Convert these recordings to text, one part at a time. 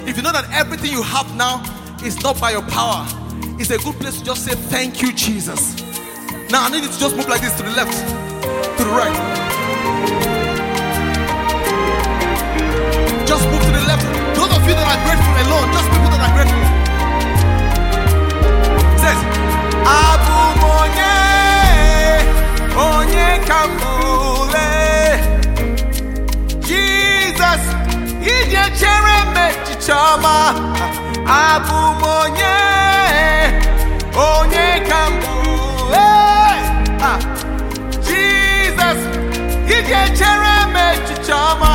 If you know that everything you have now is not by your power, it's a good place to just say thank you, Jesus. Now I need you to just move like this, to the left, to the right. Just move to the left. Those of you that are grateful alone, just people that are grateful. It says, Abu Monye, Onye Kamule. Jesus, Ije Chere Mechichama. Abu Monye, Onye Kamule. Jesus, Ije Chere Mechichama.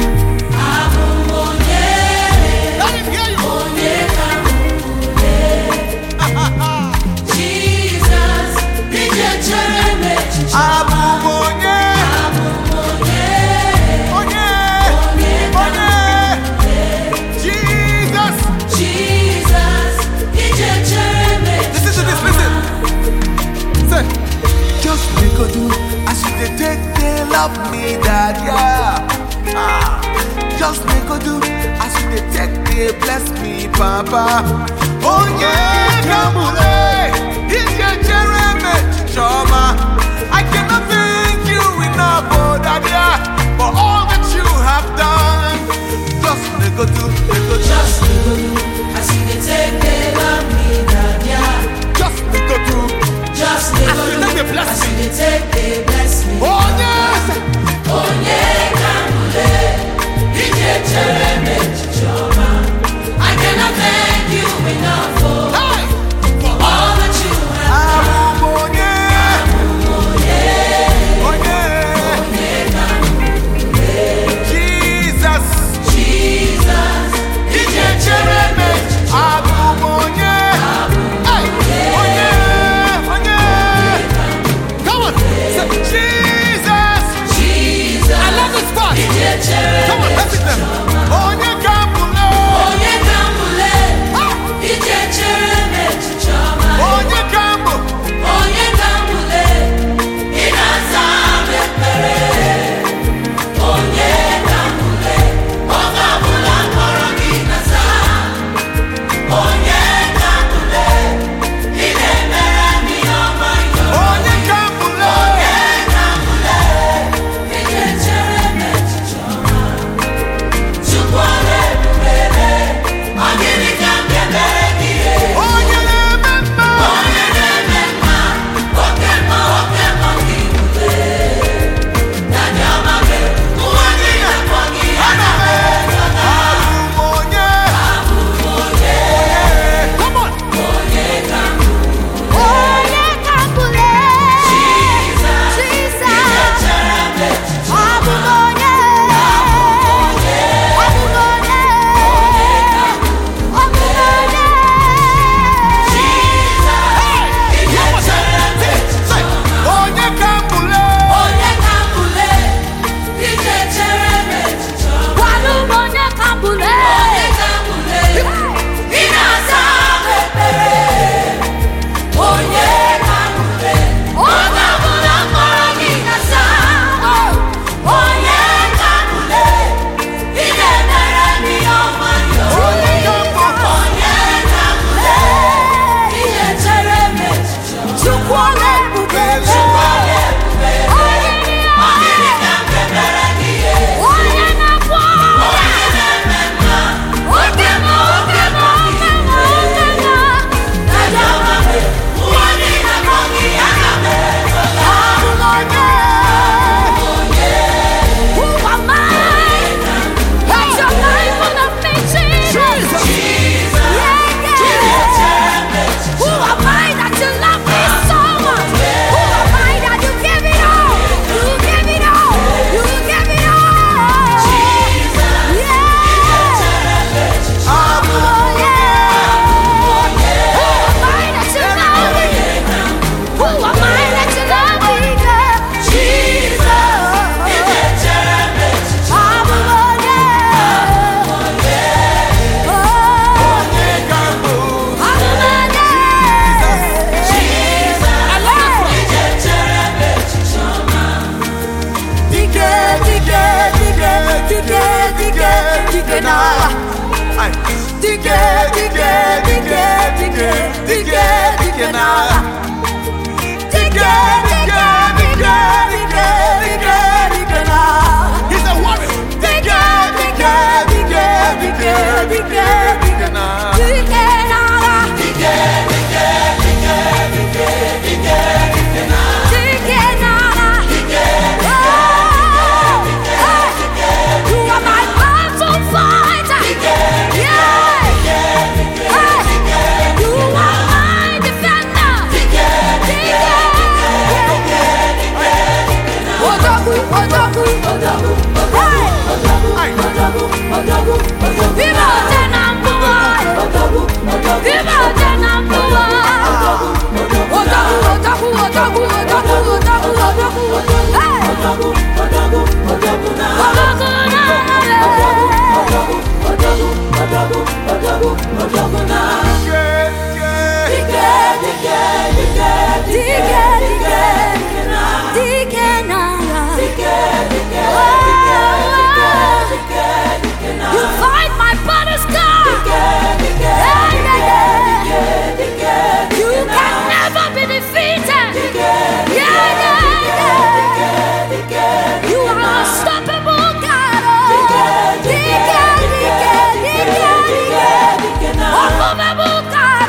Love me, Dad, yeah. Just make a do as you take me, bless me, Papa. Oh yeah, Kamule, it's your Jeremy Choma. I cannot thank you enough, oh Dad, yeah, for all that you have done. Just make a do, just make a do as you take me, love me, Dad, yeah. Just make a do, just make a do as you take me, bless me. Oh yes. Onye Kamule, Ije Chere Mechichoma. I cannot thank you enough for all that you have done. Onye Kamule, Jesus, Ije Chere Mechichoma. Come on, Jesus. I love this part. Come on, let's sing them. Oh You fight my battles, God. You can never be defeated. You are unstoppable, God. Unmovable, God.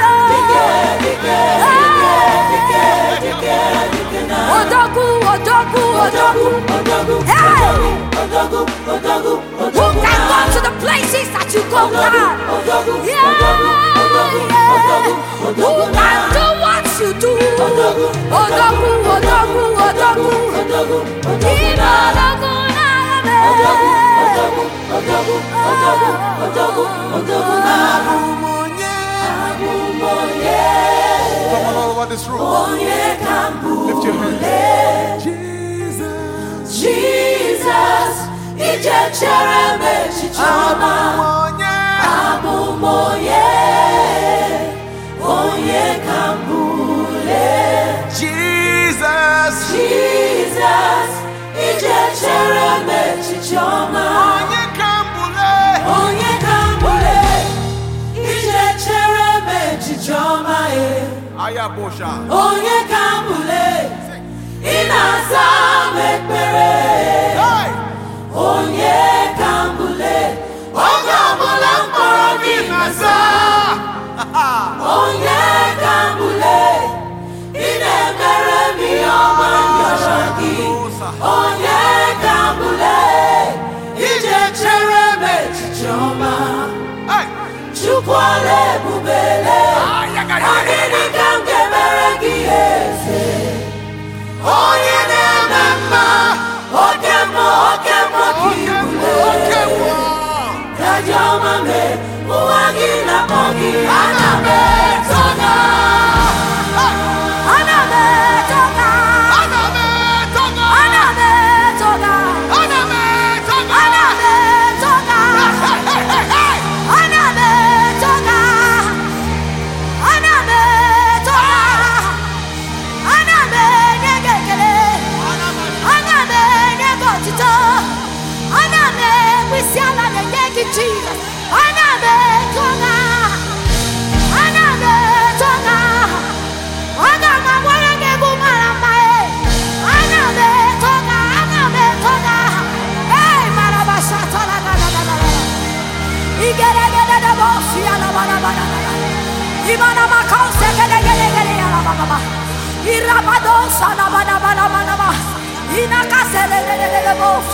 Hey! Who can go to the places that you go, God? Who can do what you do? Come on, all over this room. Lift your hands. Jesus, Ijechere Chichoma, Abumoye, Onye Kambule. Jesus, Ijechere Chichoma, Onye Kambule, Ijechere Chichoma, Ayabosha, Onye Kambule, Inasa Mekpere. Onye Kambule, Onye Kambule, Onye Kambule, Inemere mi ọma nyọshagi. Onye Kambule, Ijechere mechiche ọma. Chukwu ala ebubele, agịnị ka m ga-emere gị eze? Onye na-eme mma, oke mma ka ibule. Kajọma me, ụwa gị na-akpọ gị, ana m etoga. Irabado sana bana bana bana bana. Inakasele